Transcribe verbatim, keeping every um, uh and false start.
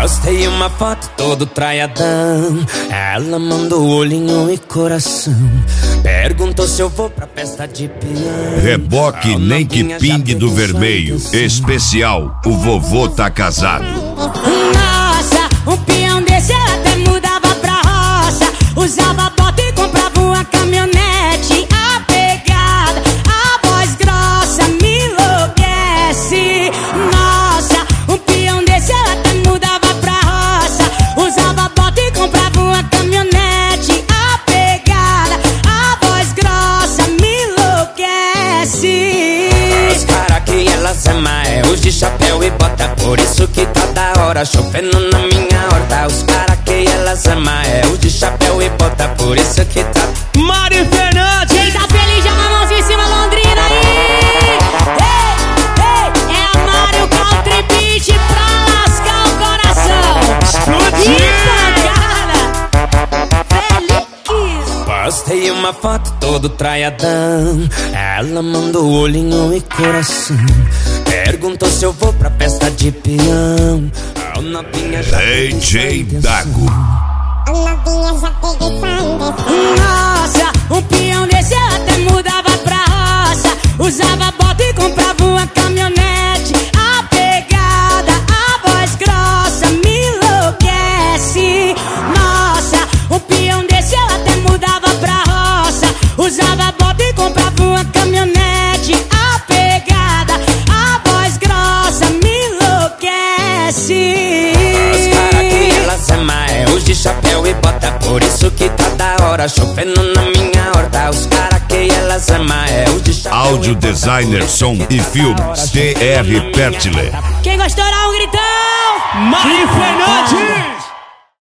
Postei uma foto todo traiadão. Ela mandou olhinho e coração. Perguntou se eu vou pra festa de peão. Reboque nem que pingue do vermelho. Especial, o vovô tá casado. Nossa, um peão desse ela até mudava pra roça. Usava bota e comprava uma caminhonete. A pegada, a voz grossa me enlouquece. Nossa, um peão desse ela até mudava pra roça. Usava bota e comprava uma caminhonete. A pegada, a voz grossa me enlouquece. Os cara que elas amam é os de chapéu e bota. Por isso que tá da hora, chovendo na minha horta. Os cara que elas amam é os de chapéu e bota. Por isso que tá... Mari Fernandes! Quem tá feliz, joga a mãozinha em cima, Londrina aí! Ei, ei, é a Mário Country Beat pra lascar o coração! Explodiu! Feliz! Postei uma foto todo traiadão. Ela mandou olhinho e coração. Perguntou se eu vou pra festa de peão. A novinha já D J Dago. A novinha já peguei sangue. Nossa, um peão desse ela até mudava pra roça. Usava bota e comprava uma caminhonete. A pegada, a voz grossa me enlouquece. Nossa, um peão desse ela até mudava pra roça. Usava bota e comprava uma caminhonete. A pegada, a voz grossa me enlouquece. Os cara que elas amam é os de chapéu e bota. Por isso que tá da hora, chovendo na minha horta. Os cara que elas amam é os de chapéu Áudio e bota. designer, som e filmes, T R Pertile. Quem gostou dá um gritão! Mari Fernandes!